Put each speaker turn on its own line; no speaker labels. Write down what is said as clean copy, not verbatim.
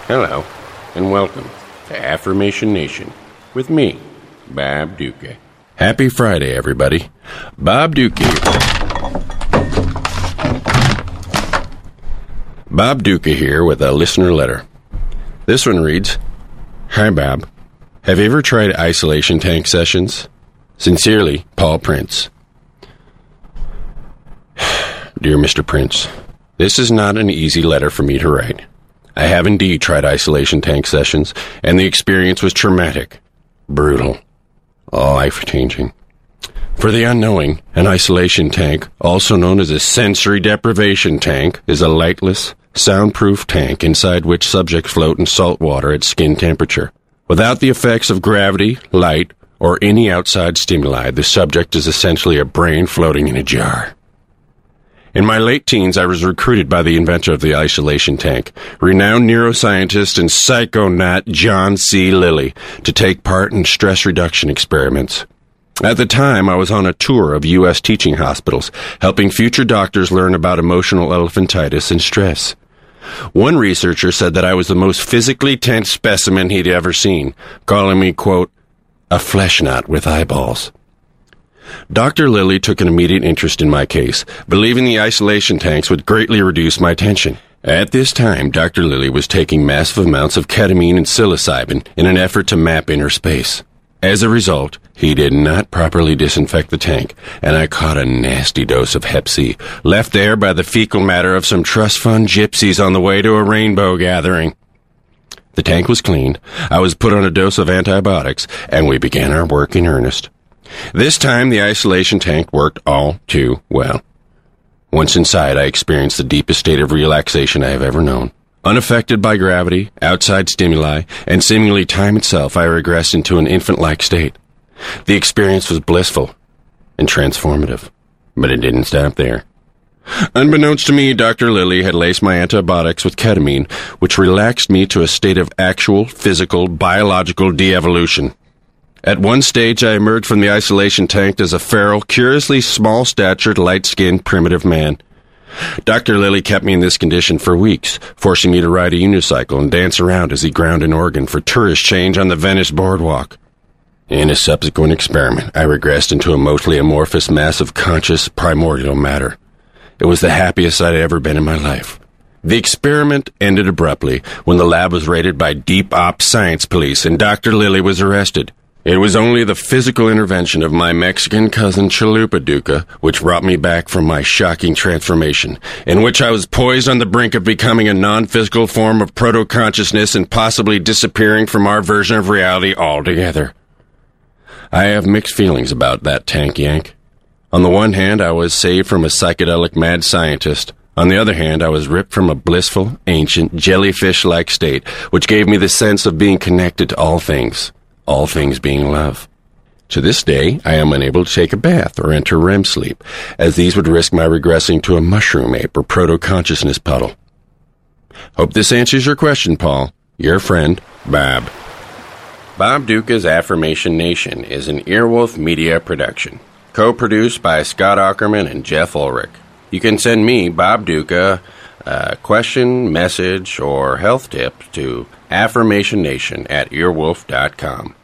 Hello, and welcome to Affirmation Nation with me, Bob Duca. Happy Friday, everybody. Bob Duca here with a listener letter. This one reads, Hi, Bob. Have you ever tried isolation tank sessions? Sincerely, Paul Prince. Dear Mr. Prince, this is not an easy letter for me to write. I have indeed tried isolation tank sessions, and the experience was traumatic, brutal, life-changing. For the unknowing, an isolation tank, also known as a sensory deprivation tank, is a lightless, soundproof tank inside which subjects float in salt water at skin temperature. Without the effects of gravity, light, or any outside stimuli, the subject is essentially a brain floating in a jar. In my late teens, I was recruited by the inventor of the isolation tank, renowned neuroscientist and psychonaut John C. Lilly, to take part in stress reduction experiments. At the time, I was on a tour of U.S. teaching hospitals, helping future doctors learn about emotional elephantitis and stress. One researcher said that I was the most physically tense specimen he'd ever seen, calling me, quote, a flesh knot with eyeballs. Dr. Lilly took an immediate interest in my case, believing the isolation tanks would greatly reduce my tension. At this time, Dr. Lilly was taking massive amounts of ketamine and psilocybin in an effort to map inner space. As a result, he did not properly disinfect the tank, and I caught a nasty dose of Hep C, left there by the fecal matter of some trust fund gypsies on the way to a rainbow gathering. The tank was cleaned, I was put on a dose of antibiotics, and we began our work in earnest. This time, the isolation tank worked all too well. Once inside, I experienced the deepest state of relaxation I have ever known. Unaffected by gravity, outside stimuli, and seemingly time itself, I regressed into an infant-like state. The experience was blissful and transformative, but it didn't stop there. Unbeknownst to me, Dr. Lilly had laced my antibiotics with ketamine, which relaxed me to a state of actual, physical, biological de-evolution. At one stage, I emerged from the isolation tank as a feral, curiously small-statured, light-skinned, primitive man. Dr. Lilly kept me in this condition for weeks, forcing me to ride a unicycle and dance around as he ground an organ for tourist change on the Venice boardwalk. In a subsequent experiment, I regressed into a mostly amorphous mass of conscious, primordial matter. It was the happiest I'd ever been in my life. The experiment ended abruptly when the lab was raided by Deep Ops Science Police and Dr. Lilly was arrested. It was only the physical intervention of my Mexican cousin Chalupa Duca which brought me back from my shocking transformation, in which I was poised on the brink of becoming a non-physical form of proto-consciousness and possibly disappearing from our version of reality altogether. I have mixed feelings about that tank yank. On the one hand, I was saved from a psychedelic mad scientist. On the other hand, I was ripped from a blissful, ancient, jellyfish-like state, which gave me the sense of being connected to all things being love. To this day, I am unable to take a bath or enter REM sleep, as these would risk my regressing to a mushroom ape or proto-consciousness puddle. Hope this answers your question, Paul. Your friend, Bob. Bob Duca's Affirmation Nation is an Earwolf Media production, co-produced by Scott Ackerman and Jeff Ulrich. You can send me, Bob Duca, a question, message, or health tip to affirmationnation@earwolf.com.